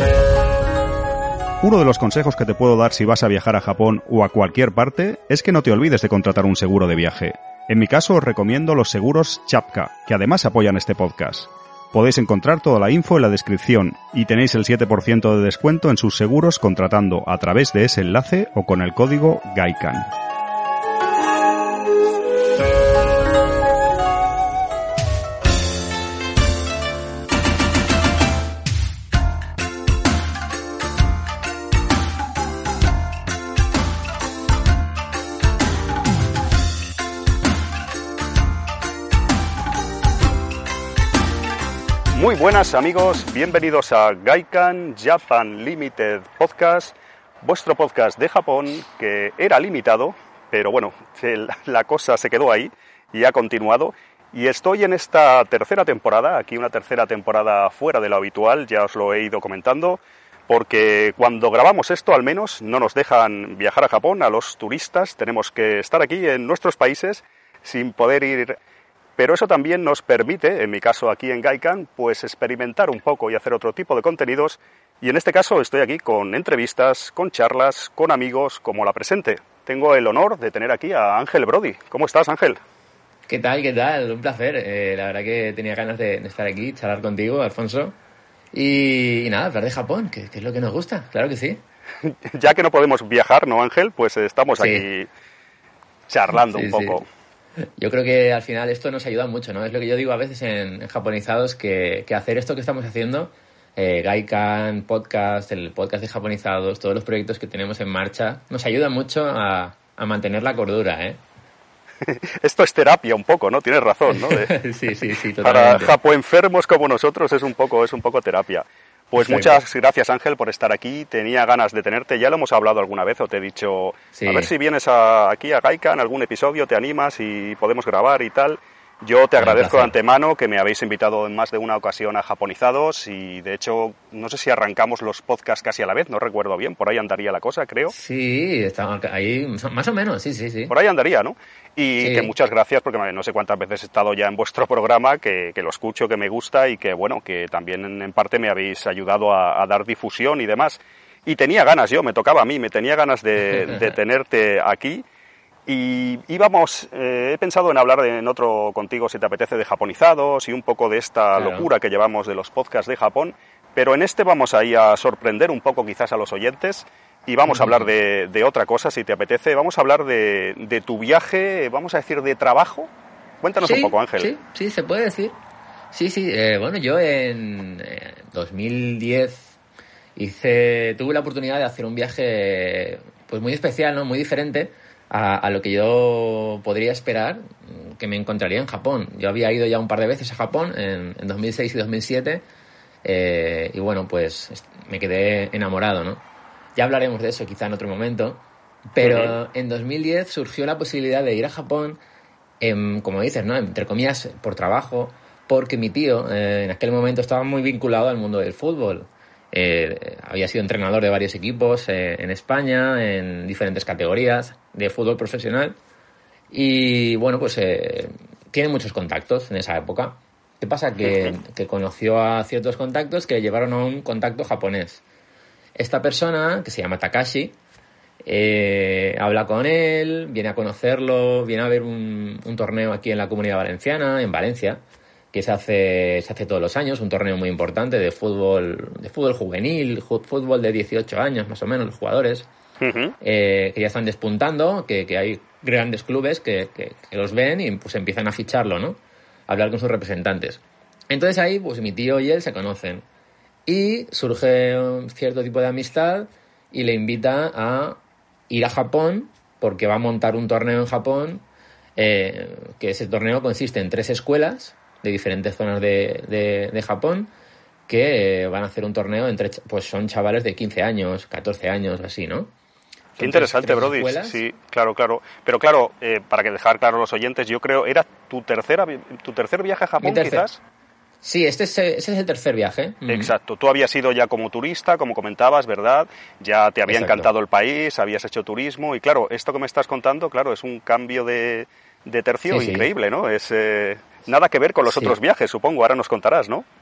Uno de los consejos que te puedo dar si vas a viajar a Japón o a cualquier parte es que no te olvides de contratar un seguro de viaje. En mi caso os recomiendo los seguros Chapka, que además apoyan este podcast. Podéis encontrar toda la info en la descripción y tenéis el 7% de descuento en sus seguros contratando a través de ese enlace o con el código GAIKAN. Muy buenas amigos, bienvenidos a Gaikan Japan Limited Podcast, vuestro podcast de Japón que era limitado, pero bueno, la cosa se quedó ahí y ha continuado. Y estoy en esta tercera temporada, aquí una tercera temporada fuera de lo habitual, ya os lo he ido comentando, porque cuando grabamos esto al menos no nos dejan viajar a Japón a los turistas, tenemos que estar aquí en nuestros países sin poder ir. Pero eso también nos permite, en mi caso aquí en Gaikan, pues experimentar un poco y hacer otro tipo de contenidos. Y en este caso estoy aquí con entrevistas, con charlas, con amigos como la presente. Tengo el honor de tener aquí a Ángel Brody. ¿Cómo estás, Ángel? ¿Qué tal? ¿Qué tal? Un placer. La verdad que tenía ganas de estar aquí, charlar contigo, Alfonso. Y nada, hablar de Japón, que es lo que nos gusta, claro que sí. Ya que no podemos viajar, ¿no, Ángel? Pues estamos aquí charlando un poco. Sí. Yo creo que al final esto nos ayuda mucho, ¿no? Es lo que yo digo a veces en Japonizados, que hacer esto que estamos haciendo, Gaikan, podcast, el podcast de Japonizados, todos los proyectos que tenemos en marcha, nos ayuda mucho a mantener la cordura, ¿eh? Esto es terapia un poco, ¿no? Tienes razón, ¿no? Sí, totalmente. Para japoenfermos como nosotros es un poco terapia. Pues exacto. Muchas gracias, Ángel, por estar aquí. Tenía ganas de tenerte. Ya lo hemos hablado alguna vez o te he dicho, sí. A ver si vienes aquí a Gaikan, algún episodio, te animas y podemos grabar y tal. Yo te agradezco de antemano que me habéis invitado en más de una ocasión a Japonizados y, de hecho, no sé si arrancamos los podcasts casi a la vez, no recuerdo bien, por ahí andaría la cosa, creo. Sí, estamos ahí, más o menos, sí. Por ahí andaría, ¿no? Y que muchas gracias, porque no sé cuántas veces he estado ya en vuestro programa, que lo escucho, que me gusta y que, bueno, que también en parte me habéis ayudado a dar difusión y demás. Y tenía ganas, me tocaba a mí, me tenía ganas de tenerte aquí. Y íbamos, he pensado en hablar en otro contigo, si te apetece, de Japonizados y un poco de esta locura que llevamos de los podcasts de Japón, pero en este vamos ahí a sorprender un poco quizás a los oyentes y vamos a hablar de otra cosa, si te apetece. Vamos a hablar de tu viaje, vamos a decir, de trabajo. Cuéntanos un poco, Ángel. Sí, se puede decir. Sí, bueno, yo en 2010 tuve la oportunidad de hacer un viaje pues muy especial, ¿no? Muy diferente a lo que yo podría esperar que me encontraría en Japón. Yo había ido ya un par de veces a Japón en 2006 y 2007 y bueno, pues me quedé enamorado, ¿no? Ya hablaremos de eso quizá en otro momento, pero en 2010 surgió la posibilidad de ir a Japón, como dices, ¿no? Entre comillas, por trabajo, porque mi tío en aquel momento estaba muy vinculado al mundo del fútbol. Había sido entrenador de varios equipos en España, en diferentes categorías de fútbol profesional y bueno, pues tiene muchos contactos en esa época. ¿Qué pasa? Que conoció a ciertos contactos que le llevaron a un contacto japonés. Esta persona, que se llama Takashi, habla con él, viene a conocerlo, viene a ver un torneo aquí en la Comunidad Valenciana, en Valencia, que se hace todos los años, un torneo muy importante de fútbol juvenil, fútbol de 18 años más o menos, los jugadores, que ya están despuntando, que hay grandes clubes que los ven y pues empiezan a ficharlo, ¿no? A hablar con sus representantes. Entonces ahí pues mi tío y él se conocen y surge un cierto tipo de amistad y le invita a ir a Japón porque va a montar un torneo en Japón, que ese torneo consiste en 3 escuelas de diferentes zonas de Japón que van a hacer un torneo pues son chavales de 15 años, 14 años, así, ¿no? Qué interesante, Brody. Escuelas. Sí, claro. Pero claro, para que dejar claro a los oyentes, yo creo, ¿era tu tercer viaje a Japón, quizás? Sí, ese es el tercer viaje. Exacto. Tú habías ido ya como turista, como comentabas, ¿verdad? Ya te había encantado el país, habías hecho turismo y claro, esto que me estás contando, claro, es un cambio de tercio increíble, ¿no? Es nada que ver con los otros viajes, supongo. Ahora nos contarás, ¿no?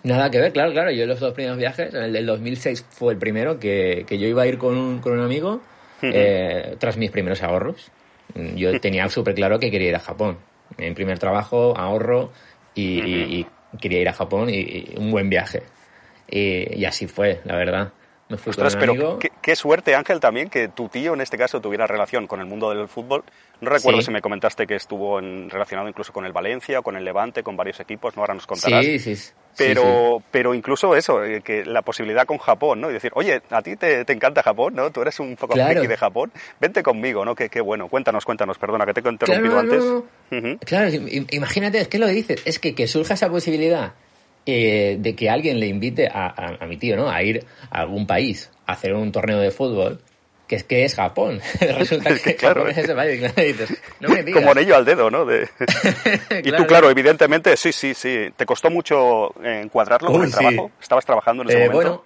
Nada que ver, claro, claro. Yo los dos primeros viajes, el del 2006 fue el primero que yo iba a ir con un amigo tras mis primeros ahorros. Yo tenía súper claro que quería ir a Japón. En primer trabajo, ahorro y quería ir a Japón y un buen viaje. Y así fue, la verdad. Me fui Ostras, con un amigo. pero qué suerte, Ángel, también que tu tío en este caso tuviera relación con el mundo del fútbol. No recuerdo si me comentaste que estuvo relacionado incluso con el Valencia, con el Levante, con varios equipos, ¿no? Ahora nos contarás. Sí. Pero incluso eso, que la posibilidad con Japón, ¿no? Y decir, oye, a ti te encanta Japón, ¿no? Tú eres un poco friki de Japón, vente conmigo, ¿no? Qué bueno. Cuéntanos, perdona, que te he interrumpido antes. No. Claro, imagínate, es que lo dices, es que surja esa posibilidad de que alguien le invite a mi tío, ¿no? A ir a algún país a hacer un torneo de fútbol, que es Japón. Resulta que claro, Japón es ese país. Claro, dices, no me digas. Como anillo al dedo, ¿no? Y tú, claro, evidentemente, sí. ¿Te costó mucho encuadrarlo con el trabajo? ¿Estabas trabajando en ese momento? Bueno,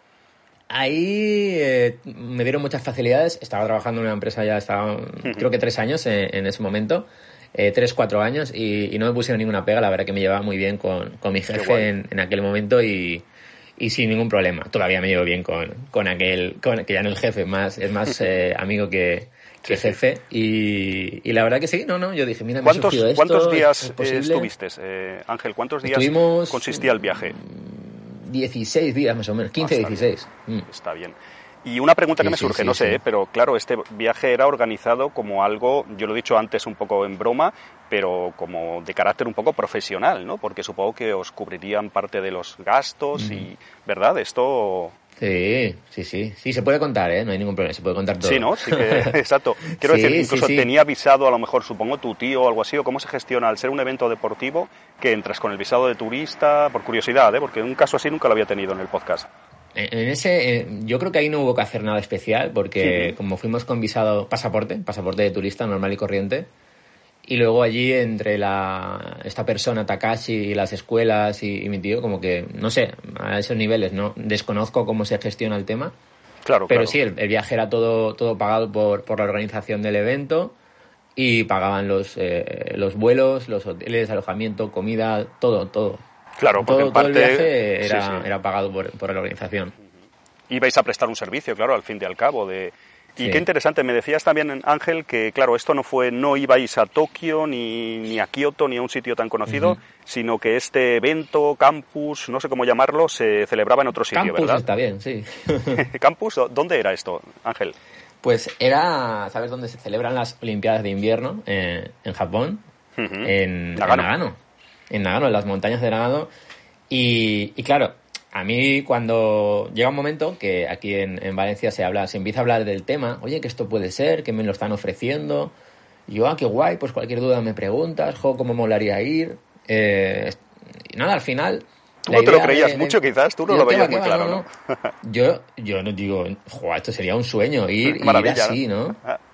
ahí me dieron muchas facilidades. Estaba trabajando en una empresa ya, creo que 3 años en ese momento. 3, 4 años y no me pusieron ninguna pega. La verdad que me llevaba muy bien con mi jefe en aquel momento y sin ningún problema. Todavía me llevo bien con aquel, que ya no es jefe, es más amigo que jefe. Y la verdad que sí, yo dije, mira, me ha surgido esto. ¿Cuántos días estuviste, Ángel? ¿Cuántos días consistía el viaje? 16 días más o menos, 15, 16. Está bien. Y una pregunta que me surge, no sé, pero claro, este viaje era organizado como algo, yo lo he dicho antes un poco en broma, pero como de carácter un poco profesional, ¿no? Porque supongo que os cubrirían parte de los gastos y, ¿verdad? Esto... Sí, se puede contar, no hay ningún problema, se puede contar todo. Sí, ¿no? Sí que, exacto. Quiero decir, incluso tenía visado a lo mejor, supongo, tu tío o algo así, o cómo se gestiona al ser un evento deportivo, que entras con el visado de turista, por curiosidad, porque un caso así nunca lo había tenido en el podcast. En ese, yo creo que ahí no hubo que hacer nada especial porque como fuimos con visado pasaporte de turista normal y corriente, y luego allí entre esta persona Takashi y las escuelas y mi tío, como que no sé, a esos niveles no desconozco cómo se gestiona el tema. Pero sí, el viaje era todo pagado por la organización del evento y pagaban los vuelos, los hoteles, alojamiento, comida, todo. Claro, porque todo el viaje era pagado por la organización. Ibais a prestar un servicio, claro, al fin y al cabo. Y qué interesante, me decías también, Ángel, que claro, esto no ibais a Tokio, ni a Kioto, ni a un sitio tan conocido, sino que este evento, campus, no sé cómo llamarlo, se celebraba en otro sitio, campus, ¿verdad? Está bien, sí. ¿Campus? ¿Dónde era esto, Ángel? Pues ¿sabes dónde se celebran las Olimpiadas de Invierno? En Japón, en Nagano. En Nagano, en las montañas de Nagano. Y claro, a mí cuando llega un momento que aquí en Valencia se empieza a hablar del tema, oye, que esto puede ser, que me lo están ofreciendo. Y yo, qué guay, pues cualquier duda me preguntas, cómo molaría ir. Y nada, al final... Tú no te lo creías mucho, quizás, tú no lo veías muy claro, ¿no? Yo no digo, esto sería un sueño, ir así, ¿no?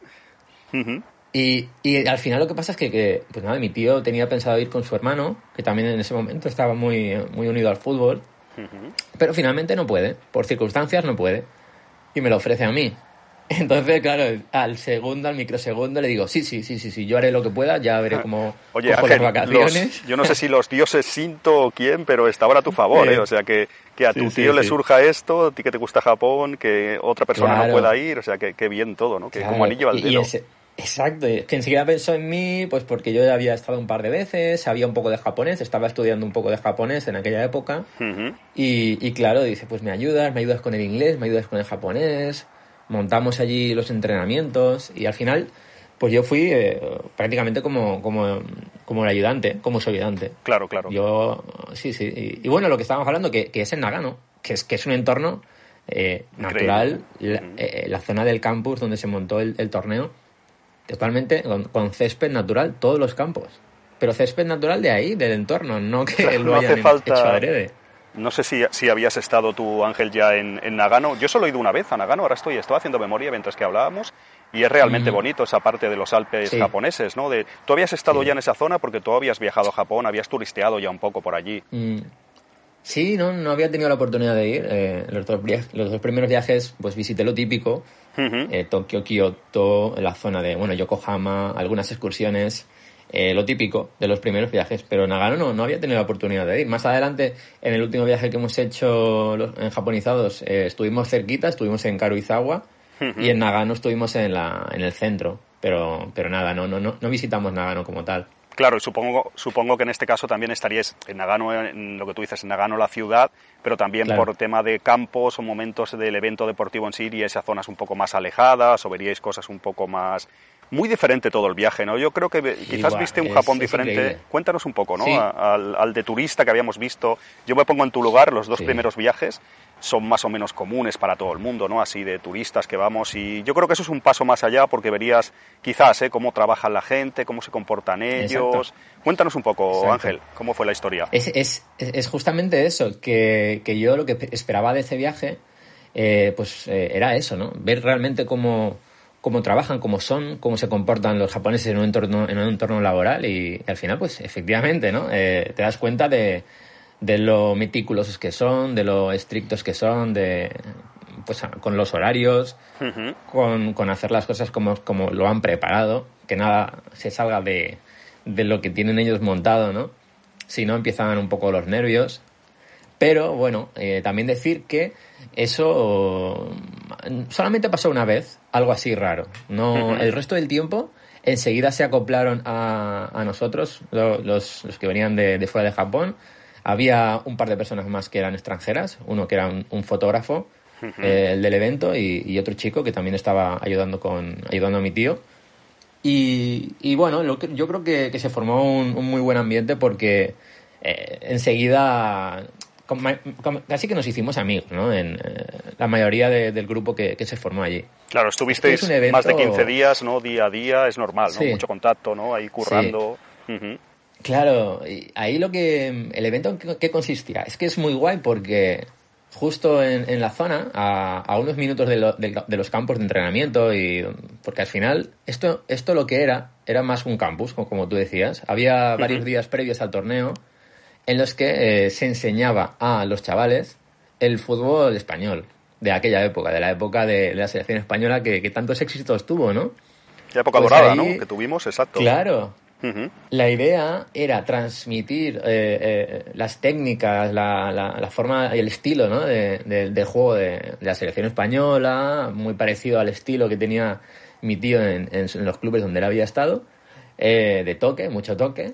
Y al final lo que pasa es que pues nada, mi tío tenía pensado ir con su hermano, que también en ese momento estaba muy, muy unido al fútbol, pero finalmente no puede, por circunstancias no puede, y me lo ofrece a mí. Entonces, claro, al microsegundo le digo, sí, yo haré lo que pueda, ya veré cómo Oye, cojo Ángel, las vacaciones. yo no sé si los dioses Shinto o quién, pero estaban a tu favor, o sea, que a tu tío le surja esto, a ti que te gusta Japón, que otra persona no pueda ir, o sea, que bien todo, ¿no? Que como anillo al dedo. Exacto, que enseguida pensó en mí, pues porque yo ya había estado un par de veces, sabía un poco de japonés, estaba estudiando un poco de japonés en aquella época, y claro, dice, pues me ayudas con el inglés, me ayudas con el japonés, montamos allí los entrenamientos, y al final, pues yo fui prácticamente como el ayudante, como su ayudante. Claro. Yo, sí, y bueno, lo que estábamos hablando, que es en Nagano, que es un entorno natural, la zona del campus donde se montó el torneo, totalmente con césped natural, todos los campos. Pero césped natural de ahí, del entorno, no que lo hayan hecho adrede. No sé si habías estado tú, Ángel, ya en Nagano. Yo solo he ido una vez a Nagano, ahora estoy haciendo memoria mientras que hablábamos, y es realmente bonito esa parte de los Alpes japoneses, ¿no? ¿Tú habías estado ya en esa zona porque tú habías viajado a Japón, habías turisteado ya un poco por allí? Sí, no había tenido la oportunidad de ir. Los dos primeros viajes, pues visité lo típico. Tokio, Kioto, la zona de, Yokohama, algunas excursiones. lo típico de los primeros viajes, pero Nagano no había tenido la oportunidad de ir. Más adelante, en el último viaje que hemos hecho en Japonizados, estuvimos cerquita, estuvimos en Karuizawa y en Nagano estuvimos en el centro, pero nada, no visitamos Nagano como tal. Claro, y supongo que en este caso también estaríais en Nagano, en lo que tú dices, en Nagano la ciudad, pero también claro, por tema de campos o momentos del evento deportivo en sí, iríais a zonas un poco más alejadas o veríais cosas un poco más... Muy diferente todo el viaje, ¿no? Yo creo que quizás viste un Japón diferente. Increíble. Cuéntanos un poco, ¿no? Sí. Al de turista que habíamos visto. Yo me pongo en tu lugar, los dos primeros viajes son más o menos comunes para todo el mundo, ¿no? Así de turistas que vamos, y yo creo que eso es un paso más allá porque verías quizás cómo trabaja la gente, cómo se comportan ellos. Exacto. Cuéntanos un poco, exacto, Ángel, ¿cómo fue la historia? Es justamente eso, que yo lo que esperaba de ese viaje era eso, ¿no? Ver realmente cómo trabajan, cómo se comportan los japoneses en un entorno laboral, y al final, pues efectivamente, ¿no? Te das cuenta de lo meticulosos que son, de lo estrictos que son, pues con los horarios, con hacer las cosas como lo han preparado, que nada se salga de lo que tienen ellos montado, ¿no? Si no, empiezan un poco los nervios. Pero bueno, también decir que eso solamente pasó una vez, algo así raro. No, el resto del tiempo enseguida se acoplaron a nosotros, los que venían de fuera de Japón. Había un par de personas más que eran extranjeras, uno que era un fotógrafo, el del evento, y otro chico que también estaba ayudando a mi tío. Y bueno, yo creo que se formó un muy buen ambiente porque enseguida casi que nos hicimos amigos, ¿no? La mayoría del grupo que se formó allí. Claro, estuvisteis más de 15 días, ¿no? Día a día, es normal, ¿no? Sí. Mucho contacto, ¿no? Ahí currando. Sí. Claro, y ahí el evento en qué consistía, es que es muy guay porque justo en la zona, a unos minutos de los campos de entrenamiento, porque al final esto lo que era más un campus, como tú decías. Había varios días previos al torneo en los que se enseñaba a los chavales el fútbol español de aquella época, de la época de la selección española que tantos éxitos tuvo, ¿no? La época pues dorada, ahí, ¿no? Que tuvimos, exacto. Claro. La idea era transmitir las técnicas, la forma y el estilo, ¿no? del juego de la selección española, muy parecido al estilo que tenía mi tío en los clubes donde él había estado, de toque, mucho toque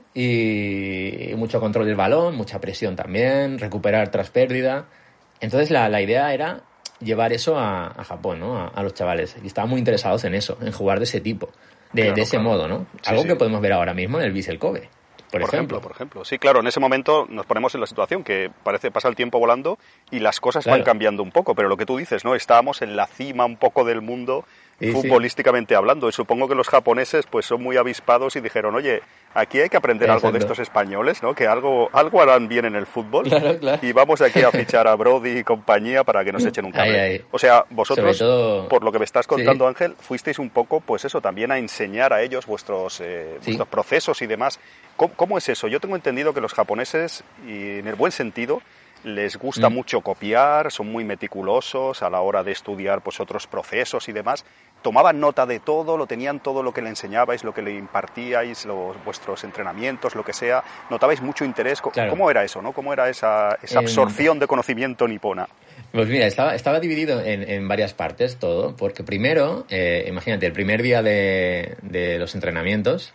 y mucho control del balón, mucha presión también, recuperar tras pérdida. Entonces la idea era llevar eso a Japón, ¿no? A los chavales, y estaban muy interesados en eso, en jugar de ese tipo. De ese modo, ¿no? Algo que podemos ver ahora mismo en el Vissel Kobe, por ejemplo. Sí, claro, en ese momento nos ponemos en la situación que pasa el tiempo volando y las cosas van cambiando un poco, pero lo que tú dices, ¿no? Estábamos en la cima un poco del mundo, futbolísticamente hablando, y supongo que los japoneses pues son muy avispados y dijeron, oye, aquí hay que aprender algo de estos españoles, ¿no? Que algo harán bien en el fútbol, y vamos aquí a fichar a Brody y compañía para que nos echen un cable. O sea, vosotros, por lo que me estás contando, Ángel, fuisteis un poco, pues eso, también a enseñar a ellos vuestros procesos y demás. ¿Cómo es eso? Yo tengo entendido que los japoneses, y en el buen sentido, les gusta mucho copiar, son muy meticulosos a la hora de estudiar pues otros procesos y demás. Tomaban nota de todo, lo tenían todo lo que le enseñabais, lo que le impartíais, vuestros entrenamientos, lo que sea. Notabais mucho interés. ¿Cómo era eso, no? ¿Cómo era esa absorción de conocimiento nipona? Pues mira, estaba dividido en varias partes todo, porque primero, imagínate, el primer día de los entrenamientos,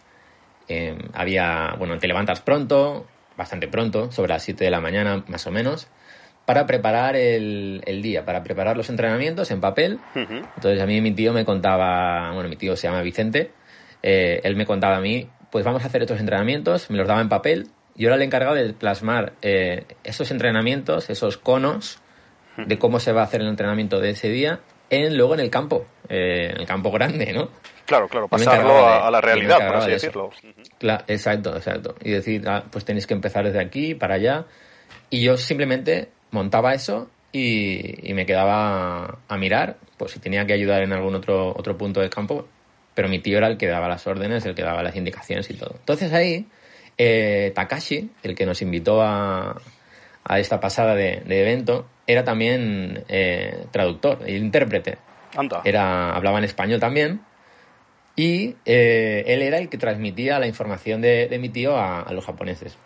te levantas pronto, bastante pronto, sobre las 7 de la mañana más o menos, para preparar el día, para preparar los entrenamientos en papel. Entonces a mí mi tío me contaba, mi tío se llama Vicente, él me contaba a mí, pues vamos a hacer estos entrenamientos, me los daba en papel, y yo era el encargado de plasmar esos entrenamientos, esos conos de cómo se va a hacer el entrenamiento de ese día, luego en el campo grande, ¿no? Claro, pasarlo a la realidad, por así decirlo. Claro, exacto. Y decir, pues tenéis que empezar desde aquí para allá. Y yo simplemente montaba eso y me quedaba a mirar, pues si tenía que ayudar en algún otro punto del campo, pero mi tío era el que daba las órdenes, el que daba las indicaciones y todo. Entonces ahí, Takashi, el que nos invitó a esta pasada de evento, era también traductor, intérprete. Anda. Hablaba en español también. Y él era el que transmitía la información de mi tío a los japoneses.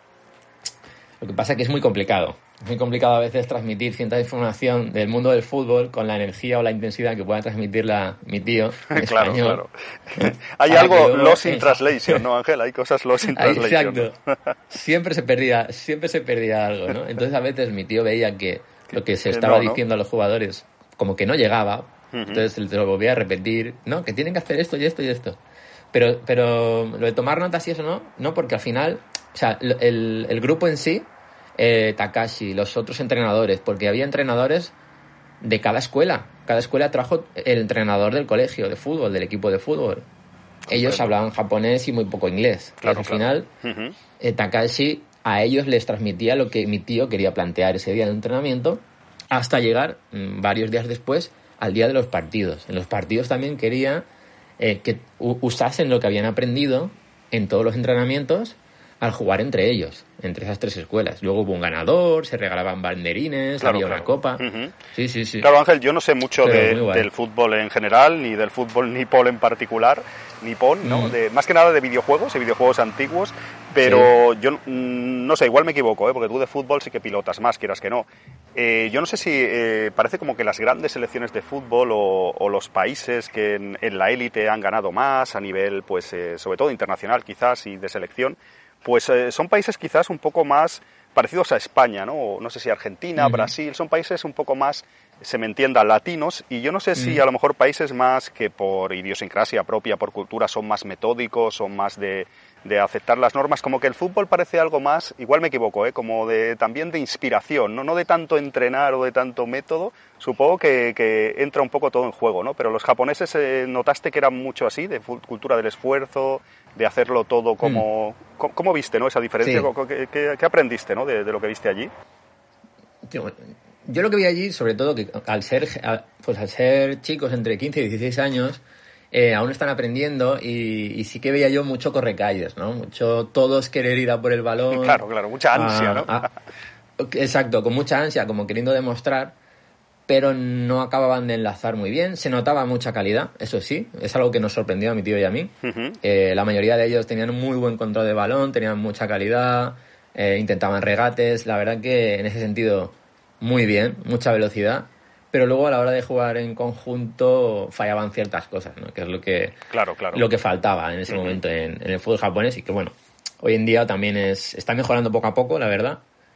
Lo que pasa es que es muy complicado. Es muy complicado a veces transmitir cierta información del mundo del fútbol con la energía o la intensidad que pueda transmitirla mi tío en Claro, español. claro. Hay algo lost in translation, ¿no, Ángel? Hay cosas lost in translation. Exacto. Siempre se perdía algo, ¿no? Entonces a veces mi tío veía que lo que se estaba diciendo a los jugadores como que no llegaba. Entonces te lo volvía a repetir, ¿no? Que tienen que hacer esto y esto y esto. Pero lo de tomar notas y eso no, porque al final, o sea, el grupo en sí, Takashi, los otros entrenadores, porque había entrenadores de cada escuela. Cada escuela trajo el entrenador del colegio de fútbol, del equipo de fútbol. Ellos hablaban japonés y muy poco inglés. Claro, al final, Takashi a ellos les transmitía lo que mi tío quería plantear ese día de entrenamiento, hasta llegar varios días después al día de los partidos. En los partidos también quería que usasen lo que habían aprendido en todos los entrenamientos al jugar entre ellos, entre esas tres escuelas. Luego hubo un ganador, se regalaban banderines, había una copa. Sí. Claro, Ángel, yo no sé mucho del fútbol en general, ni del fútbol nipón en particular, nipón, ¿no? Más que nada de videojuegos y videojuegos antiguos, pero yo no sé, igual me equivoco, porque tú de fútbol sí que pilotas más, quieras que no. Yo no sé si parece como que las grandes selecciones de fútbol o los países que en la élite han ganado más a nivel, pues sobre todo internacional quizás y de selección, pues son países quizás un poco más parecidos a España, ¿no? No sé si Argentina, Brasil, son países un poco más, se me entienda, latinos, y yo no sé si a lo mejor países más que por idiosincrasia propia, por cultura, son más metódicos, son más de aceptar las normas, como que el fútbol parece algo más, igual me equivoco, como también de inspiración, no de tanto entrenar o de tanto método, supongo que entra un poco todo en juego, ¿no? Pero los japoneses notaste que eran mucho así, de cultura del esfuerzo, de hacerlo todo como... ¿Cómo viste, no, esa diferencia? Sí. ¿Qué aprendiste, no, de lo que viste allí? Yo lo que vi allí, sobre todo, que al ser chicos entre 15 y 16 años, aún están aprendiendo y sí que veía yo mucho correcalles, ¿no? Mucho todos querer ir a por el balón. Claro, mucha ansia, ¿no? Exacto, con mucha ansia, como queriendo demostrar, pero no acababan de enlazar muy bien. Se notaba mucha calidad, eso sí, es algo que nos sorprendió a mi tío y a mí. La mayoría de ellos tenían un muy buen control de balón, tenían mucha calidad, intentaban regates, la verdad que en ese sentido muy bien, mucha velocidad. Pero luego a la hora de jugar en conjunto fallaban ciertas cosas, ¿no? Que es lo que lo que faltaba en ese momento en el fútbol japonés, y que bueno, hoy en día también está mejorando poco a poco, la verdad.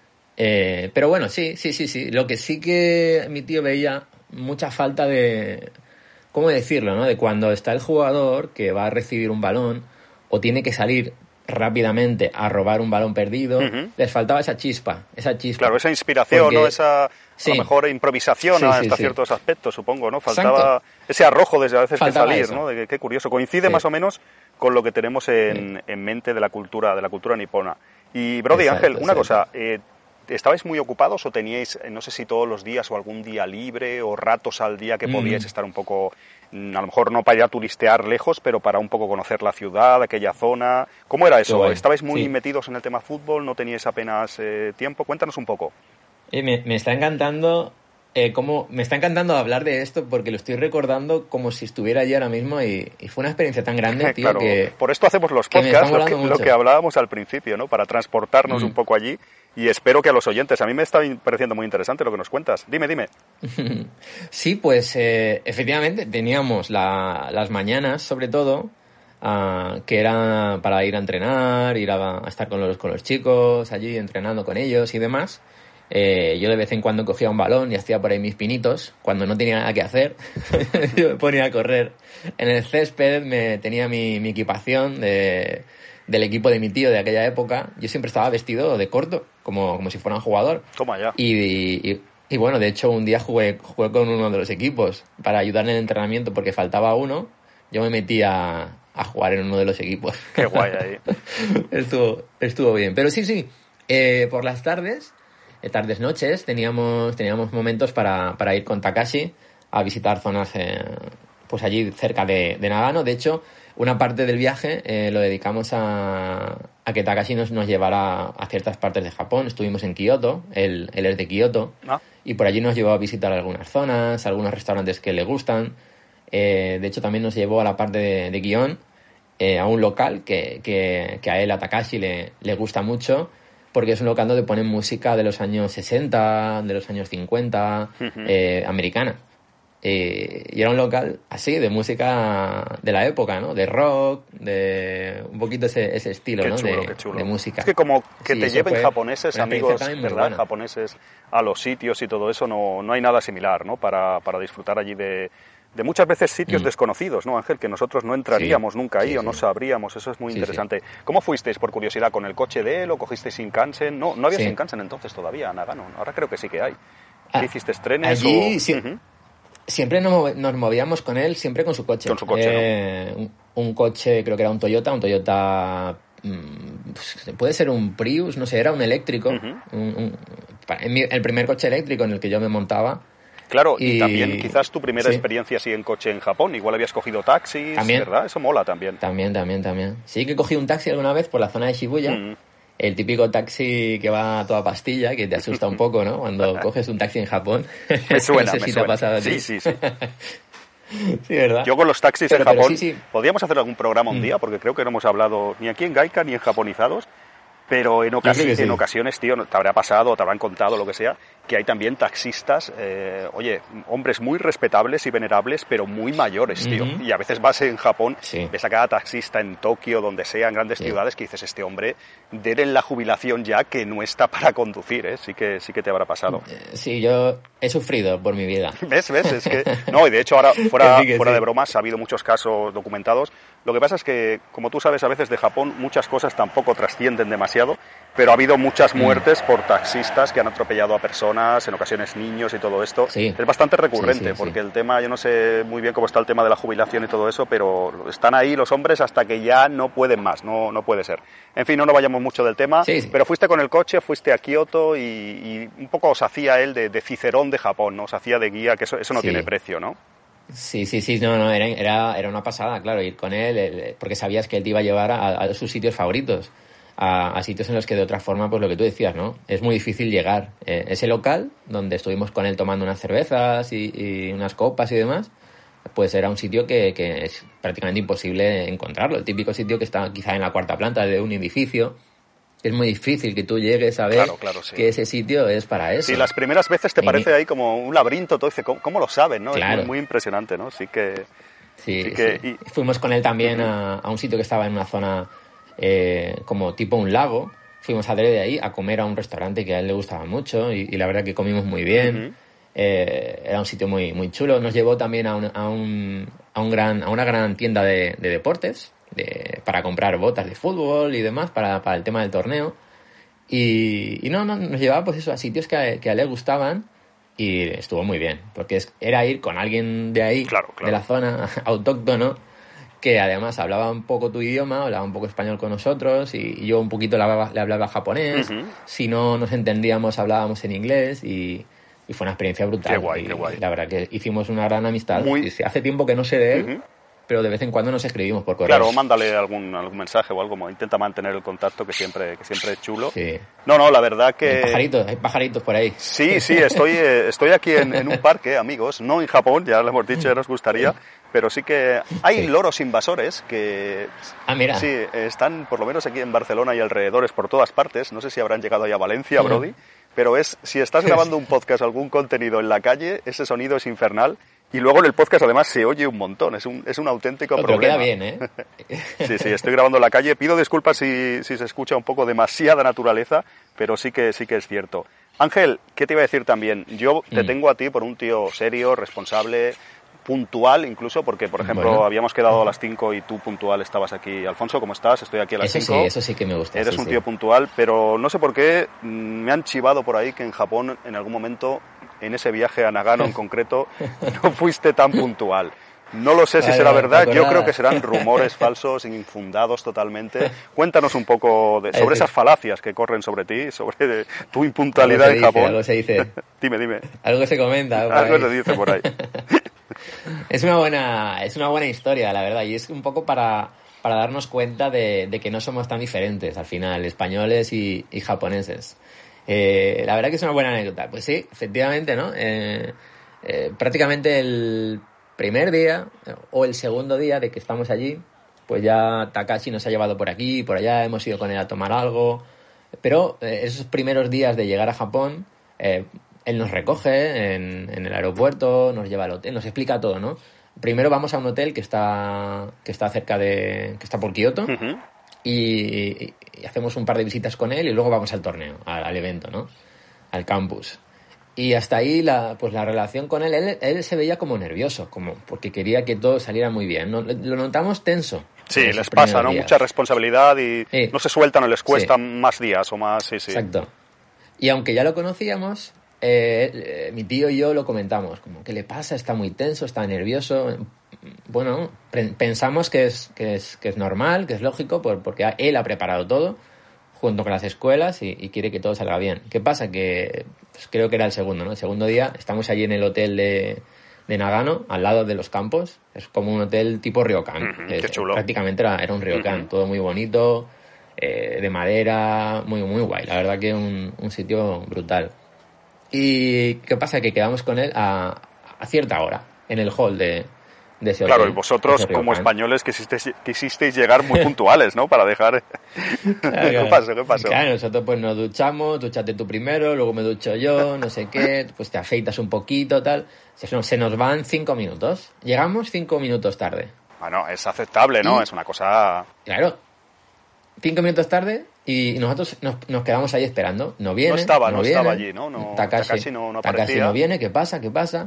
Pero bueno, sí. Lo que sí que mi tío veía mucha falta de, ¿cómo decirlo, no? De cuando está el jugador que va a recibir un balón o tiene que salir rápidamente a robar un balón perdido, les faltaba esa chispa. Claro, esa inspiración, porque, ¿no? Esa, a lo mejor, improvisación hasta ciertos aspectos, supongo, ¿no? Faltaba ese arrojo desde a veces de salir, eso, ¿no? Qué curioso. Coincide más o menos con lo que tenemos en mente de la cultura nipona. Y, Brody, Ángel, una cosa, ¿estabais muy ocupados o teníais, no sé si todos los días o algún día libre o ratos al día que podíais estar un poco, a lo mejor no para ir a turistear lejos, pero para un poco conocer la ciudad, aquella zona? ¿Cómo era eso? ¿Estabais muy metidos en el tema fútbol? ¿No teníais apenas tiempo? Cuéntanos un poco. Me está encantando me está encantando hablar de esto, porque lo estoy recordando como si estuviera allí ahora mismo, y fue una experiencia tan grande, tío, claro, que por esto hacemos los podcasts, lo que hablábamos al principio, ¿no? Para transportarnos un poco allí, y espero que a los oyentes, a mí me está pareciendo muy interesante lo que nos cuentas. Dime. Sí, pues efectivamente teníamos las mañanas, sobre todo, que era para ir a entrenar, ir a estar con los chicos allí entrenando con ellos y demás. Yo de vez en cuando cogía un balón y hacía por ahí mis pinitos cuando no tenía nada que hacer. Yo me ponía a correr en el césped, tenía mi equipación del equipo de mi tío de aquella época. Yo siempre estaba vestido de corto, como si fuera un jugador. Toma ya. Y bueno, de hecho un día jugué con uno de los equipos para ayudar en el entrenamiento, porque faltaba uno. Yo me metí a jugar en uno de los equipos. Qué guay ahí. Estuvo bien. Pero sí, por las tardes, noches, teníamos momentos para ir con Takashi a visitar zonas pues allí cerca de Nagano. De hecho, una parte del viaje lo dedicamos a que Takashi nos llevara a ciertas partes de Japón. Estuvimos en Kioto, él es de Kioto, y por allí nos llevó a visitar algunas zonas, algunos restaurantes que le gustan. De hecho, también nos llevó a la parte de guión, a un local que a él, a Takashi, le gusta mucho, porque es un local donde ponen música de los años 60, de los años 50, americana. Y era un local así, de música de la época, ¿no? De rock, de un poquito ese estilo, qué ¿no? chulo, de, qué chulo. de música. Es que como que Sí, te eso lleven fue japoneses, una amigos, experiencia también muy ¿verdad? buena. Japoneses a los sitios y todo eso, no hay nada similar, ¿no? Para disfrutar allí de muchas veces sitios desconocidos, ¿no, Ángel? Que nosotros no entraríamos nunca ahí o no sabríamos. Eso es muy interesante. ¿Cómo fuisteis, por curiosidad, con el coche de él o cogisteis Shinkansen? No había Shinkansen entonces todavía, Nagano. Ahora creo que sí que hay. ¿Qué hicisteis, trenes allí, o...? sí. Siempre nos movíamos con él, siempre con su coche. Con su coche, ¿no? Un coche, creo que era un Toyota, puede ser un Prius, no sé, era un eléctrico. El primer coche eléctrico en el que yo me montaba. Claro, y también quizás tu primera sí. experiencia así en coche en Japón. Igual habías cogido taxis, También. ¿verdad? Eso mola también. También. Sí que cogí un taxi alguna vez por la zona de Shibuya. El típico taxi que va a toda pastilla, que te asusta un poco, ¿no? Cuando coges un taxi en Japón. Me suena, no sé si te ha pasado a ti. Sí. Sí, ¿verdad? Yo con los taxis en Japón, sí. podríamos hacer algún programa un día, porque creo que no hemos hablado ni aquí en Gaika ni en Japonizados, pero en ocasiones, tío, te habrá pasado, te habrán contado, lo que sea, que hay también taxistas, hombres muy respetables y venerables, pero muy mayores, tío. Y a veces vas en Japón, ves a cada taxista en Tokio, donde sea, en grandes ciudades, que dices, este hombre, denle en la jubilación ya, que no está para conducir, ¿eh? Sí que te habrá pasado. Sí, yo he sufrido por mi vida. ¿Ves? Es que... No, y de hecho ahora, fuera de bromas, ha habido muchos casos documentados. Lo que pasa es que, como tú sabes, a veces de Japón muchas cosas tampoco trascienden demasiado, pero ha habido muchas muertes por taxistas que han atropellado a personas, en ocasiones niños y todo esto. Sí. Es bastante recurrente, porque el tema, yo no sé muy bien cómo está el tema de la jubilación y todo eso, pero están ahí los hombres hasta que ya no pueden más, no puede ser. En fin, no nos vayamos mucho del tema, pero fuiste con el coche, fuiste a Kioto y un poco os hacía él de Cicerón de Japón, ¿no? Os hacía de guía, que eso no tiene precio, ¿no? Sí, no, era una pasada, claro, ir con él, porque sabías que él te iba a llevar a sus sitios favoritos, a sitios en los que de otra forma, pues lo que tú decías, ¿no? Es muy difícil llegar. Ese local, donde estuvimos con él tomando unas cervezas y unas copas y demás, pues era un sitio que es prácticamente imposible encontrarlo. El típico sitio que está quizá en la cuarta planta de un edificio. Es muy difícil que tú llegues a ver que ese sitio es para eso. Sí, las primeras veces te parece ahí como un laberinto, todo dice, ¿cómo lo saben, no? Claro. Es muy impresionante, ¿no? Sí. Fuimos con él también a un sitio que estaba en una zona como tipo un lago. Fuimos a de ahí a comer a un restaurante que a él le gustaba mucho y la verdad que comimos muy bien. Era un sitio muy, muy chulo. Nos llevó también a una gran tienda de deportes, para comprar botas de fútbol y demás para el tema del torneo. Y nos llevaba pues eso a sitios que a él le gustaban y estuvo muy bien, porque era ir con alguien de ahí, de la zona, autóctono, que además hablaba un poco tu idioma, hablaba un poco español con nosotros y yo un poquito le hablaba japonés. Si no nos entendíamos, hablábamos en inglés y fue una experiencia brutal. Qué guay. La verdad que hicimos una gran amistad. Hace tiempo que no sé de él, pero de vez en cuando nos escribimos por correo. Claro, mándale algún mensaje o algo, intenta mantener el contacto, que siempre es chulo. Sí. No, la verdad que... Hay pajaritos por ahí. Sí, estoy aquí en un parque, amigos, no en Japón, ya lo hemos dicho, ya nos gustaría, pero sí que hay loros invasores que... mira. Sí, están por lo menos aquí en Barcelona y alrededores, por todas partes, no sé si habrán llegado ya a Valencia, Brody, pero si estás grabando un podcast o algún contenido en la calle, ese sonido es infernal. Y luego en el podcast además se oye un montón, es un auténtico problema. Pero queda bien, ¿eh? Sí, estoy grabando en la calle. Pido disculpas si se escucha un poco demasiada naturaleza, pero sí que es cierto. Ángel, ¿qué te iba a decir también? Yo te tengo a ti por un tío serio, responsable, puntual incluso, porque por ejemplo habíamos quedado a las 5 y tú puntual estabas aquí. Alfonso, ¿cómo estás? Estoy aquí a las 5. Eso sí que me gusta. Eres un tío puntual, pero no sé por qué me han chivado por ahí que en Japón en algún momento, en ese viaje a Nagano en concreto, no fuiste tan puntual. No lo sé si será verdad, yo creo que serán rumores falsos, infundados totalmente. Cuéntanos un poco sobre esas falacias que corren sobre ti, sobre tu impuntualidad en Japón. Algo se dice. Dime. Algo se comenta. Algo se dice por ahí. Es una buena historia, la verdad, y es un poco para darnos cuenta de que no somos tan diferentes al final, españoles y japoneses. La verdad que es una buena anécdota. Pues sí, efectivamente, ¿no? Prácticamente primer día o el segundo día de que estamos allí, pues ya Takashi nos ha llevado por aquí, por allá, hemos ido con él a tomar algo. Pero esos primeros días de llegar a Japón, él nos recoge en el aeropuerto, nos lleva al hotel, nos explica todo, ¿no? Primero vamos a un hotel que está cerca que está por Kioto, uh-huh. y hacemos un par de visitas con él y luego vamos al torneo, al evento, ¿no? Al campus. Y hasta ahí la relación con él se veía como nervioso, como porque quería que todo saliera muy bien. Lo notamos tenso. Sí, les pasa, ¿no? Mucha responsabilidad y no se sueltan o les cuesta más días o más, sí. Exacto. Y aunque ya lo conocíamos, mi tío y yo lo comentamos, como, ¿qué le pasa? Está muy tenso, está nervioso. Bueno, pensamos que es normal, que es lógico, porque él ha preparado todo junto con las escuelas y quiere que todo salga bien. ¿Qué pasa? Que pues, creo que era el segundo, ¿no? El segundo día estamos allí en el hotel de Nagano, al lado de los campos. Es como un hotel tipo ryokan. Uh-huh, qué chulo. Prácticamente era un ryokan, uh-huh. Todo muy bonito, de madera, muy, muy guay. La verdad que un sitio brutal. ¿Y qué pasa? Que quedamos con él a cierta hora, en el hall de ese hotel. Claro, y vosotros como españoles quisisteis llegar muy puntuales, ¿no? Para dejar... Claro. ¿Qué pasó? Claro, nosotros pues nos duchamos, dúchate tú primero, luego me ducho yo, no sé qué, pues te afeitas un poquito, tal. Se nos van 5 minutos. Llegamos 5 minutos tarde. Bueno, es aceptable, ¿no? Es una cosa... Claro. 5 minutos tarde y nosotros nos quedamos ahí esperando. No viene, no estaba viene. Allí, ¿no? Takashi no aparecía. Takashi no viene, ¿qué pasa?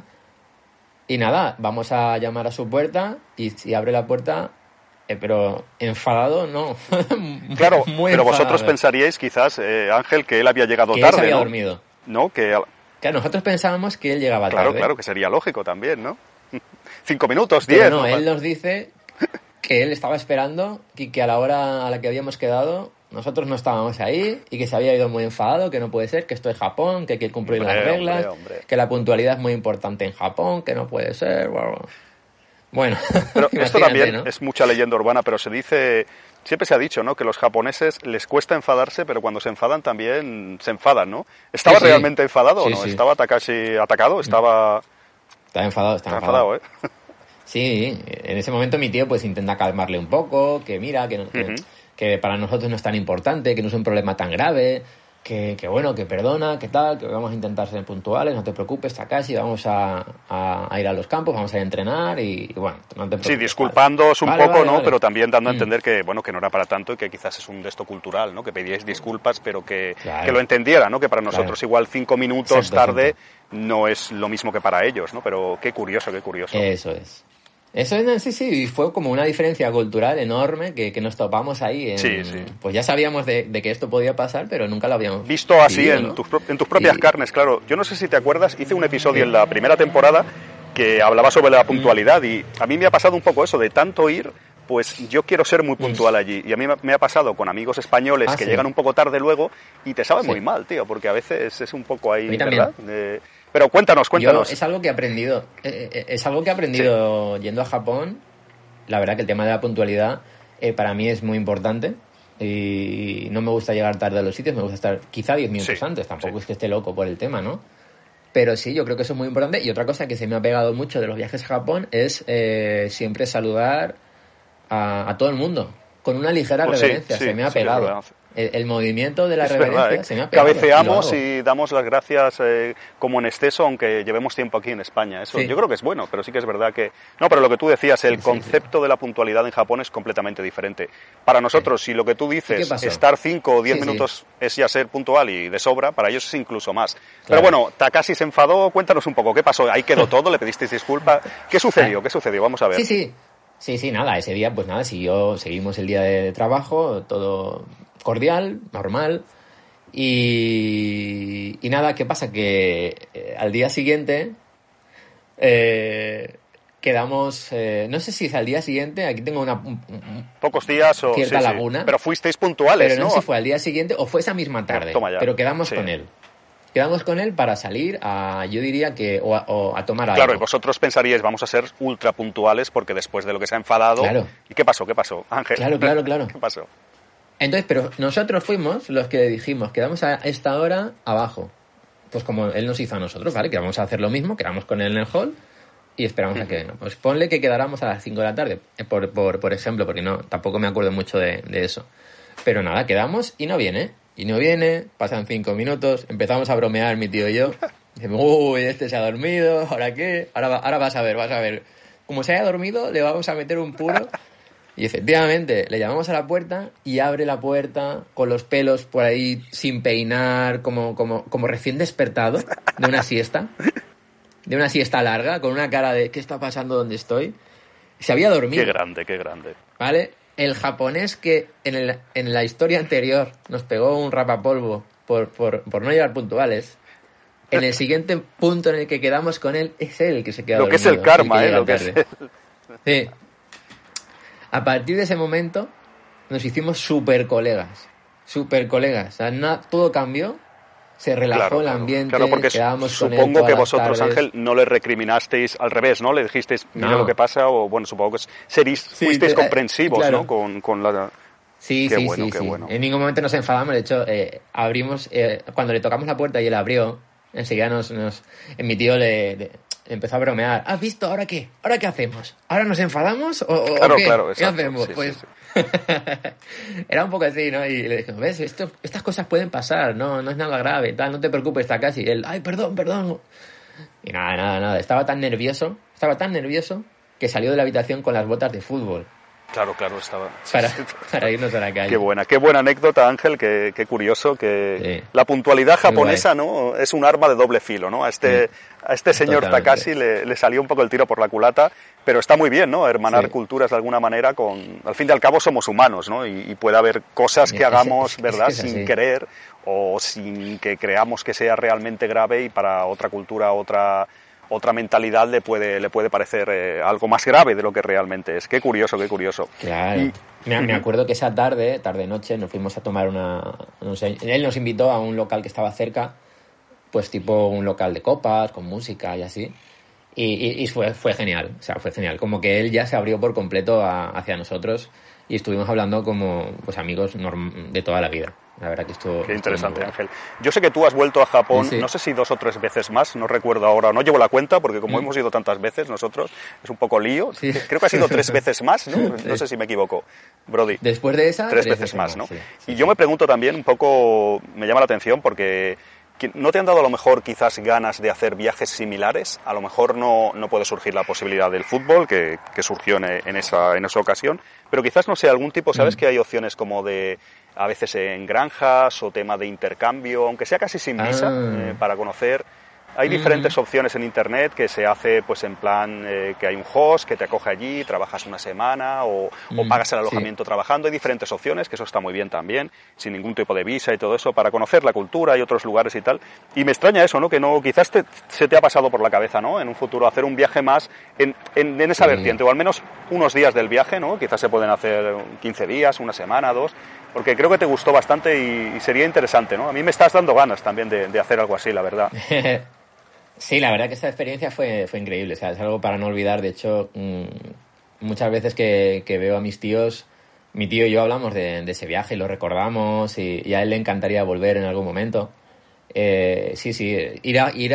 Y nada, vamos a llamar a su puerta y si abre la puerta, pero enfadado no. Claro, muy pero enfadado. Vosotros pensaríais quizás, Ángel, que él había llegado que tarde, él se había ¿no? dormido. No, que... Claro, nosotros pensábamos que él llegaba tarde. Claro, que sería lógico también, ¿no? 5 minutos, 10. Pero no, él nos dice que él estaba esperando y que a la hora a la que habíamos quedado nosotros no estábamos ahí y que se había ido muy enfadado, que no puede ser, que esto es Japón, que hay que cumplir las reglas, que la puntualidad es muy importante en Japón, que no puede ser. Bueno, pero esto también, ¿no? Es mucha leyenda urbana, pero se dice, siempre se ha dicho, ¿no? Que los japoneses les cuesta enfadarse, pero cuando se enfadan también se enfadan, ¿no? ¿Estaba realmente enfadado o no? Sí. ¿Estaba Takashi atacado? Estaba enfadado, ¿eh? Sí, en ese momento mi tío pues intenta calmarle un poco, que mira, que para nosotros no es tan importante, que no es un problema tan grave, que bueno, que perdona, que tal, que vamos a intentar ser puntuales, no te preocupes, Takashi, vamos a ir a los campos, vamos a entrenar y bueno, no te preocupes. Sí, disculpándoos un poco, ¿no? Vale. Pero también dando a entender que, bueno, que no era para tanto y que quizás es un gesto cultural, ¿no? Que pedíais disculpas, pero que lo entendiera, ¿no? Que para nosotros igual 5 minutos tarde no es lo mismo que para ellos, ¿no? Pero qué curioso. Eso es. Sí, fue como una diferencia cultural enorme que nos topamos ahí. Sí. Pues ya sabíamos de que esto podía pasar, pero nunca lo habíamos visto así vivido, en, ¿no? en tus propias carnes, claro. Yo no sé si te acuerdas, hice un episodio en la primera temporada que hablaba sobre la puntualidad y a mí me ha pasado un poco eso, de tanto ir, pues yo quiero ser muy puntual allí. Y a mí me ha pasado con amigos españoles que llegan un poco tarde luego y te sabe muy mal, tío, porque a veces es un poco ahí, ¿verdad? Pero cuéntanos. Es algo que he aprendido. Yendo a Japón. La verdad que el tema de la puntualidad para mí es muy importante. Y no me gusta llegar tarde a los sitios, me gusta estar quizá 10 minutos antes. Tampoco es que esté loco por el tema, ¿no? Pero sí, yo creo que eso es muy importante. Y otra cosa que se me ha pegado mucho de los viajes a Japón es siempre saludar a todo el mundo. Con una ligera reverencia, se me ha pegado. El movimiento de la reverencia se me ha pegado. Cabeceamos y damos las gracias como en exceso, aunque llevemos tiempo aquí en España. Eso yo creo que es bueno, pero sí que es verdad que... No, pero lo que tú decías, el concepto de la puntualidad en Japón es completamente diferente. Para nosotros, si lo que tú dices, estar 5 o 10 minutos es ya ser puntual y de sobra, para ellos es incluso más. Claro. Pero bueno, Takashi se enfadó, cuéntanos un poco, ¿qué pasó? Ahí quedó todo, le pedisteis disculpas. ¿Qué sucedió? Vamos a ver. Sí, nada, ese día, pues nada, seguimos el día de trabajo, todo cordial, normal, y nada, ¿qué pasa? Que al día siguiente quedamos, no sé si es al día siguiente, aquí tengo pocos días o cierta laguna, pero fuisteis puntuales, pero no sé si fue al día siguiente o fue esa misma tarde, pero quedamos con él. Quedamos con él para salir yo diría que o a tomar algo. Claro, y vosotros pensaríais, vamos a ser ultra puntuales porque después de lo que se ha enfadado... Claro. ¿Y qué pasó, Ángel? Claro. ¿Qué pasó? Entonces, pero nosotros fuimos los que dijimos, quedamos a esta hora abajo. Pues como él nos hizo a nosotros, ¿vale? Que vamos a hacer lo mismo, quedamos con él en el hall y esperamos a que venga. Pues ponle que quedáramos a las 5 de la tarde, por ejemplo, porque no tampoco me acuerdo mucho de eso. Pero nada, quedamos y no viene. Y no viene, pasan 5 minutos, empezamos a bromear mi tío y yo. Decimos, uy, este se ha dormido, ¿ahora qué? Ahora vas a ver. Como se haya dormido, le vamos a meter un puro. Y efectivamente, le llamamos a la puerta y abre la puerta con los pelos por ahí sin peinar, como recién despertado de una siesta. De una siesta larga, con una cara de ¿qué está pasando donde estoy? Se había dormido. Qué grande. ¿Vale? El japonés que en la historia anterior nos pegó un rapapolvo por no llegar puntuales, en el siguiente punto en el que quedamos con él, es él el que se queda dormido. Lo que es el karma, lo que es Sí. A partir de ese momento nos hicimos súper colegas. O sea, todo cambió. Se relajó el ambiente, claro, porque quedábamos con él supongo que vosotros, tardes. Ángel, no le recriminasteis al revés, ¿no? Le dijisteis, mira lo que pasa, o bueno, supongo que fuisteis comprensivos, claro, ¿no? Con la... Sí, qué sí, bueno, sí, qué sí. bueno. En ningún momento nos enfadamos, de hecho, abrimos, cuando le tocamos la puerta y él abrió, enseguida mi tío le empezó a bromear. ¿Has visto? ¿Ahora qué? ¿Ahora qué hacemos? ¿Ahora nos enfadamos o qué? Claro, ¿Qué hacemos? Sí, pues sí. Era un poco así, ¿no? Y le dijimos, ¿ves? Estas cosas pueden pasar, no es nada grave, tal, no te preocupes, está casi. Y él, ay, perdón. Y nada. Estaba tan nervioso que salió de la habitación con las botas de fútbol. Claro, estaba... Para irnos a la calle. Qué buena anécdota, Ángel, qué curioso que la puntualidad japonesa, ¿no? Es un arma de doble filo, ¿no? A este señor Totalmente. Takashi le salió un poco el tiro por la culata, pero está muy bien, ¿no? Hermanar culturas de alguna manera al fin y al cabo somos humanos, ¿no? Y puede haber cosas que hagamos, ¿verdad? Sin querer o sin que creamos que sea realmente grave y para otra cultura, otra mentalidad le puede parecer algo más grave de lo que realmente es. Qué curioso. Claro. Me acuerdo que esa tarde-noche, nos fuimos a tomar él nos invitó a un local que estaba cerca, pues tipo un local de copas, con música y así. Y fue genial, o sea, fue genial. Como que él ya se abrió por completo hacia nosotros y estuvimos hablando como pues amigos de toda la vida. La verdad que esto... Qué interesante, Ángel. Yo sé que tú has vuelto a Japón, sí. No sé si 2 o 3 veces más, no recuerdo ahora, no llevo la cuenta, porque como hemos ido tantas veces nosotros, es un poco lío. Sí. Creo que ha sido 3 veces más, ¿no? No sé si me equivoco, Brody. Después de esa... 3 veces más, ¿no? Sí. Y yo me pregunto también un poco, me llama la atención, porque ¿no te han dado a lo mejor quizás ganas de hacer viajes similares? A lo mejor no puede surgir la posibilidad del fútbol, que surgió en esa ocasión, pero quizás, no sé, algún tipo, ¿sabes que hay opciones como de... a veces en granjas o tema de intercambio, aunque sea casi sin visa, para conocer. Hay diferentes opciones en internet que se hace pues en plan que hay un host que te acoge allí, trabajas una semana o pagas el alojamiento trabajando. Hay diferentes opciones, que eso está muy bien también, sin ningún tipo de visa y todo eso, para conocer la cultura y otros lugares y tal. Y me extraña eso, ¿no? Que no, quizás se te ha pasado por la cabeza, ¿no? En un futuro hacer un viaje más en esa vertiente, o al menos unos días del viaje, ¿no? Quizás se pueden hacer 15 días, una semana, 2, porque creo que te gustó bastante y sería interesante, ¿no? A mí me estás dando ganas también de hacer algo así, la verdad. Sí, la verdad que esta experiencia fue increíble, o sea, es algo para no olvidar. De hecho, muchas veces que veo a mis tíos, mi tío y yo hablamos de ese viaje y lo recordamos y a él le encantaría volver en algún momento. Sí, ir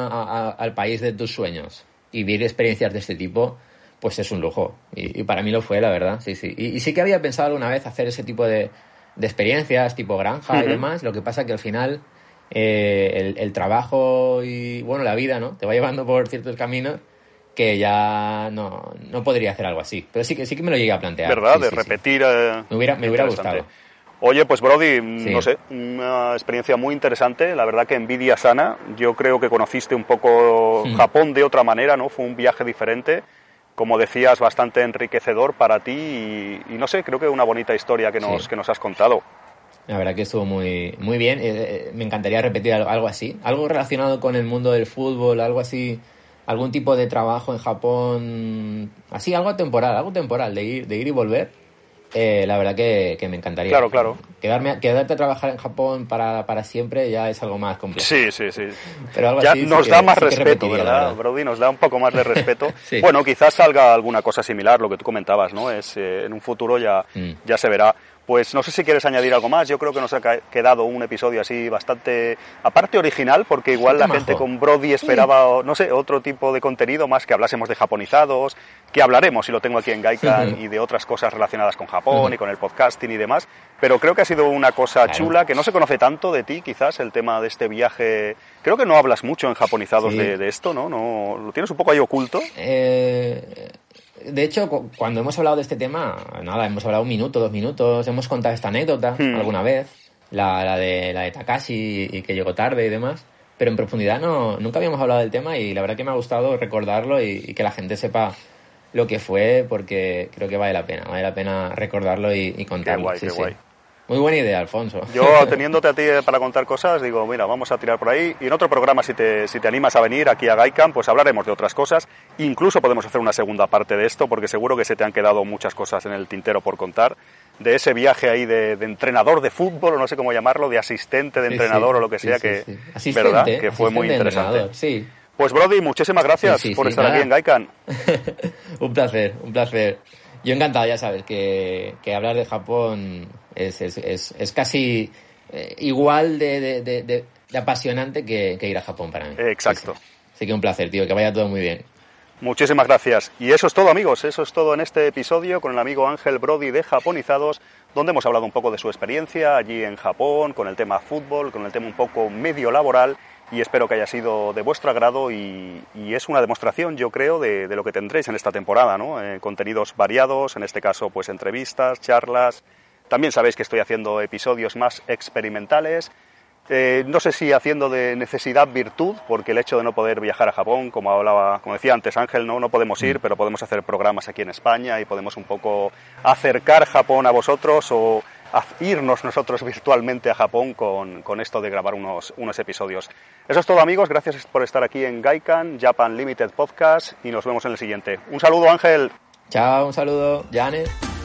al país de tus sueños y vivir experiencias de este tipo, pues es un lujo. Y para mí lo fue, la verdad, sí. Y sí que había pensado alguna vez hacer ese tipo de experiencias, tipo granja y demás. Lo que pasa que al final el trabajo y, bueno, la vida, ¿no? Te va llevando por ciertos caminos que ya no podría hacer algo así. Pero sí que me lo llegué a plantear. ¿Verdad? Sí, de repetir... Me hubiera gustado. Oye, pues Brody, no sé, una experiencia muy interesante, la verdad que envidia sana. Yo creo que conociste un poco Japón de otra manera, ¿no? Fue un viaje diferente, como decías, bastante enriquecedor para ti y no sé, creo que una bonita historia que nos has contado. La verdad que estuvo muy bien. Me encantaría repetir algo así, algo relacionado con el mundo del fútbol, algo así, algún tipo de trabajo en Japón, así, algo temporal, de ir y volver. La verdad que me encantaría. Claro. Quedarte a trabajar en Japón para siempre ya es algo más complejo. Sí. Pero algo ya así nos da más respeto, ¿verdad, Brody? Nos da un poco más de respeto. Sí. Bueno, quizás salga alguna cosa similar, lo que tú comentabas, ¿no? En un futuro ya se verá. Pues no sé si quieres añadir algo más. Yo creo que nos ha quedado un episodio así bastante, aparte original, porque igual la gente con Brody esperaba, no sé, otro tipo de contenido más, que hablásemos de japonizados, que hablaremos, si lo tengo aquí en Gaikan, y de otras cosas relacionadas con Japón y con el podcasting y demás. Pero creo que ha sido una cosa chula, que no se conoce tanto de ti, quizás, el tema de este viaje. Creo que no hablas mucho en japonizados de esto, ¿no? ¿No? ¿Lo tienes un poco ahí oculto? De hecho, cuando hemos hablado de este tema, nada, hemos hablado 1 minuto, 2 minutos, hemos contado esta anécdota alguna vez, la de Takashi y que llegó tarde y demás, pero en profundidad nunca habíamos hablado del tema y la verdad que me ha gustado recordarlo y que la gente sepa lo que fue, porque creo que vale la pena recordarlo y contarlo. Qué guay. Muy buena idea, Alfonso. Yo, teniéndote a ti para contar cosas, digo, mira, vamos a tirar por ahí. Y en otro programa, si te animas a venir aquí a Gaikan, pues hablaremos de otras cosas. Incluso podemos hacer una segunda parte de esto, porque seguro que se te han quedado muchas cosas en el tintero por contar. De ese viaje ahí de entrenador de fútbol, o no sé cómo llamarlo, de asistente de entrenador o lo que sea, que verdad, que fue muy interesante. Sí. Pues Brody, muchísimas gracias por estar aquí en Gaikan. Un placer. Yo encantado, ya sabes, que hablar de Japón es casi igual de apasionante que ir a Japón para mí. Exacto. Sí. Así que un placer, tío, que vaya todo muy bien. Muchísimas gracias. Y eso es todo, amigos. Eso es todo en este episodio con el amigo Ángel Brody de Japonizados, donde hemos hablado un poco de su experiencia allí en Japón, con el tema fútbol, con el tema un poco medio laboral, y espero que haya sido de vuestro agrado y es una demostración, yo creo, de lo que tendréis en esta temporada, ¿no? Contenidos variados, en este caso, pues entrevistas, charlas. También sabéis que estoy haciendo episodios más experimentales. No sé si haciendo de necesidad virtud, porque el hecho de no poder viajar a Japón, como decía antes Ángel, no podemos ir, pero podemos hacer programas aquí en España y podemos un poco acercar Japón a vosotros o irnos nosotros virtualmente a Japón con esto de grabar unos episodios. Eso es todo, amigos. Gracias por estar aquí en Gaikan, Japan Limited Podcast, y nos vemos en el siguiente. Un saludo, Ángel. Chao, un saludo. Yane.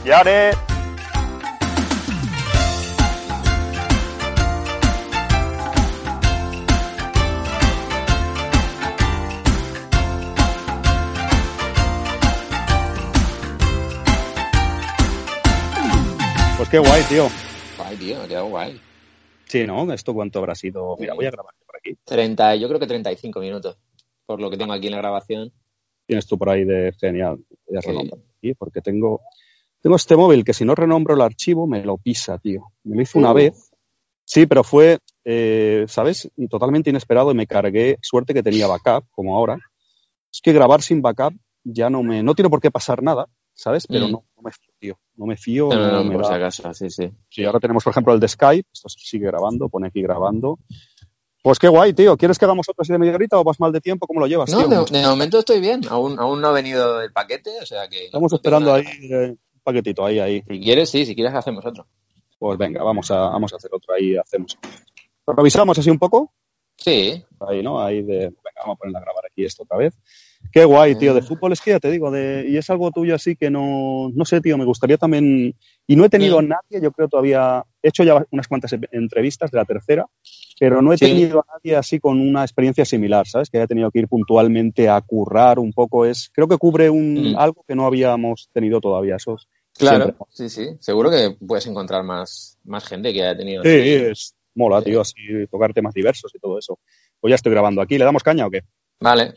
Pues qué guay, tío. Guay, tío, ha quedado guay. Sí, ¿no? ¿Esto cuánto habrá sido? Mira, voy a grabarte por aquí. 30, yo creo que 35 minutos, por lo que tengo aquí en la grabación. Tienes tú por ahí de genial. Voy a renombrar aquí porque tengo este móvil que si no renombro el archivo me lo pisa, tío. Me lo hizo una vez. Sí, pero fue, ¿sabes? Totalmente inesperado y me cargué. Suerte que tenía backup, como ahora. Es que grabar sin backup ya no tiene por qué pasar nada, ¿sabes? Pero no me fío, tío. No me fío. No, por si acaso, sí. Sí, ahora tenemos, por ejemplo, el de Skype. Esto sigue grabando, pone aquí grabando. Pues qué guay, tío. ¿Quieres que hagamos otra así de media horita o vas mal de tiempo? ¿Cómo lo llevas, tío? No, de momento estoy bien. Aún no ha venido el paquete, o sea que... Estamos esperando ahí un paquetito, ahí. Si quieres hacemos otro. Pues venga, vamos a hacer otro, ahí hacemos. ¿Lo revisamos así un poco? Sí. Ahí, ¿no? Venga, vamos a poner a grabar aquí esto otra vez. Qué guay, tío. De fútbol es que ya te digo, y es algo tuyo así que no sé, tío, me gustaría también, y no he tenido a nadie, yo creo todavía, he hecho ya unas cuantas entrevistas de la tercera, pero no he tenido a nadie así con una experiencia similar, ¿sabes? Que haya tenido que ir puntualmente a currar un poco, creo que cubre algo que no habíamos tenido todavía, eso. Claro, siempre. Sí. Seguro que puedes encontrar más gente que haya tenido. Sí, mola, tío, así tocar temas diversos y todo eso. Pues ya estoy grabando aquí, ¿le damos caña o qué? Vale.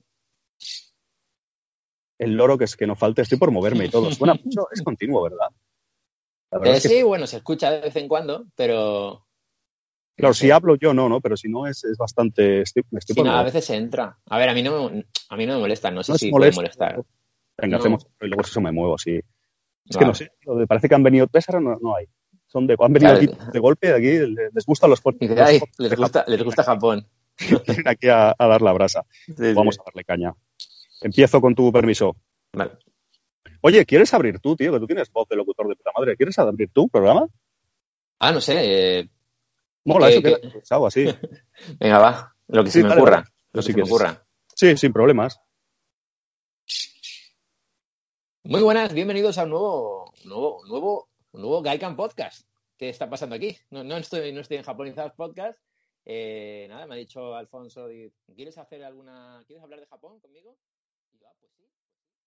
El loro que no falte, estoy por moverme y todo. Suena mucho, es continuo, ¿verdad? Sí, bueno, se escucha de vez en cuando, pero... Claro, si hablo yo no, pero si no es bastante... a veces entra. A ver, a mí no me molesta, no sé no si puede molestar. Venga, hacemos y luego eso me muevo, sí. Es que no sé, tío, parece que han venido tres, ahora no hay. Han venido aquí de golpe, aquí les gustan los sports. Les gusta Japón. Vienen aquí a dar la brasa. Vamos a darle caña. Empiezo con tu permiso. Vale. Oye, ¿quieres abrir tú, tío? Que tú tienes voz de locutor de puta madre. ¿Quieres abrir tú programa? No sé. Mola, eso queda pensado así. Venga, va. Lo que se me ocurra. Sí, sin problemas. Muy buenas, bienvenidos a un nuevo Gaikan Podcast. ¿Qué está pasando aquí? No estoy en Japonizados Podcast. Me ha dicho Alfonso, ¿quieres hablar de Japón conmigo? Y yo, pues sí.